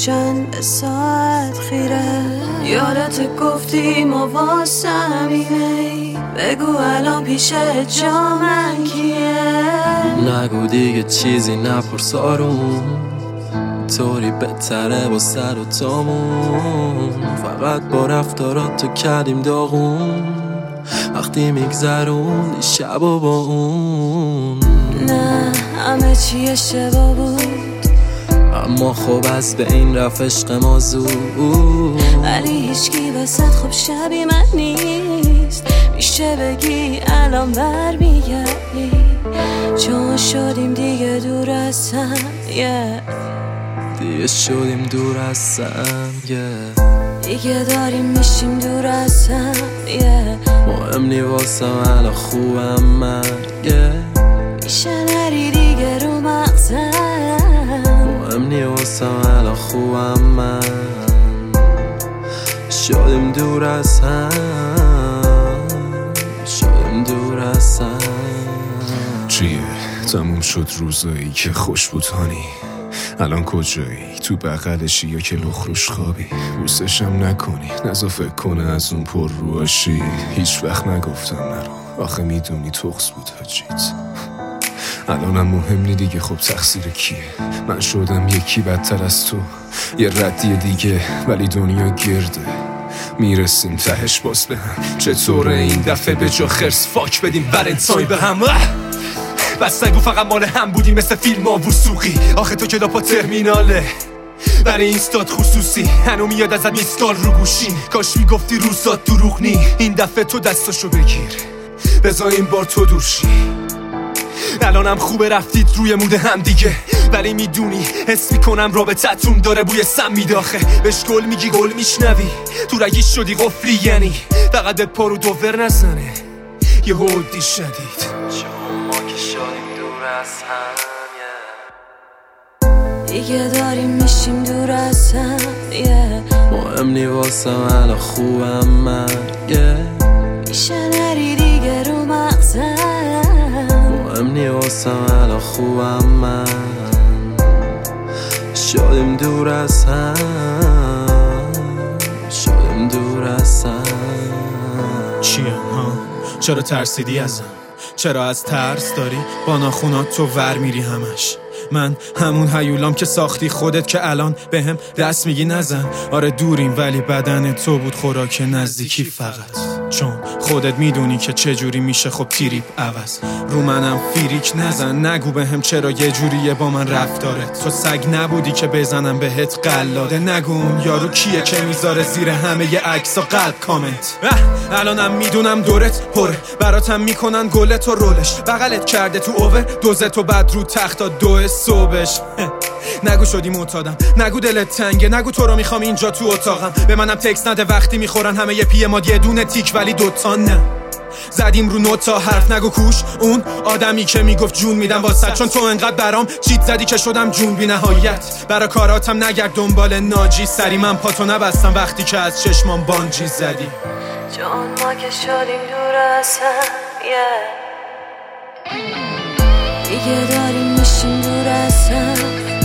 چند ساعت خیره. یادت گفتی ما واسه همینه، بگو الان پیش جا من کیه. نگو دیگه چیزی نپرس آروم، طوری بهتره با سر و تامون. فقط با رفتارات تو کردیم داغون، وقتی میگذروندی شب و با اون. نه همه چی اشتباه بود، اما خب از به این رفت عشق ما زود. ولی هیچکی وسط خب شبی من نیست، میشه بگی الان برمیگردی. چون شدیم دیگه دور از هم، دیگه شدیم دور از هم، دیگه داریم میشیم دور از هم. مهم نی واسم الان خوبم من، میشه نری دیگه رو مغزم. مهم نی واسم الان خوبم من. شدیم دور از هم، شدیم دور از هم. چیه؟ تموم شد روزایی که خوش بودانی، الان کجایی؟ تو بغلشی یا که لخروش خوابی؟ بوسشم نکنی، نزا فکر کنه از اون پر رواشی. هیچ وقت نگفتم نرو، آخه میدونی تخص بود حاجیت. الانم مهم نی دیگه، خب تقصیر کیه؟ من شدم یکی بدتر از تو، یه ردی دیگه ولی دنیا گرده. میرسیم تهش باز به هم، چطوره این دفعه به جا خرس فاک بدیم ولنتاین به هم؟ بس نگو فقط مال هم بودی مثل فیلم ها وسوقی. آخه تو کلاپا ترمیناله برای اینستاد خصوصی، هنو میاد ازت میسکال رو گوشی. کاش میگفتی روزات دروغ نی، این دفعه تو دستاشو بگیر بذار این بار تو دورشی. الانم خوبه رفتید روی مود هم دیگه، ولی میدونی حس میکنم رابطتون داره بوی سم میداخه. بهش گل میگی گل میشنوی، تو رگیش شدی قفلی، یعنی فقط به پارو دوور نزنه یه هودی شدید. دیگه داریم میشیم دور از هم. مهم نی واسم الان خوبم من، میشه نری دیگه رو مغزم. مهم نی واسم الان خوبم من. شدیم دور از هم، شدیم دور از هم. چیم ها؟ چرا ترسیدی ازم؟ چرا از ترس داری با ناخونات تو ور میری همش؟ من همون هیولام که ساختی خودت که الان به هم دست میگی نزن. آره دوریم ولی بدن تو بود خوراک نزدیکی فقط، چون خودت میدونی که چجوری میشه خب تیریپ عوض. رو منم فیریک نزن، نگو به هم چرا یه جوریه با من رفتارت. تو سگ نبودی که بزنم بهت قلاده، نگو اون یارو کیه که میذاره زیر همه ی عکس و قلب کامنت. الانم میدونم دورت پره، براتم میکنن گلت و رولش. بغلت کرده تو اوور دوزت و بعد رو تختا دو صبحش. نگو شدی معتادم، نگو دلت تنگه، نگو تو رو میخوام اینجا تو اتاقم. به منم تکس نده وقتی میخورن همه ی پی ما یه دونه تیک ولی دوتا نه. زدیم رو نوتا حرف نگو کوش، اون آدمی که میگفت جون میدم واسه، چون تو انقدر برام چیت زدی که شدم جون بی نهایت. برا کاراتم نگرد دنبال ناجی، سری من پاتو نبستم وقتی که از چشمام بانجی زدی. چون ما که شدیم دور از هم، دیگه داریم میشیم دور از هم.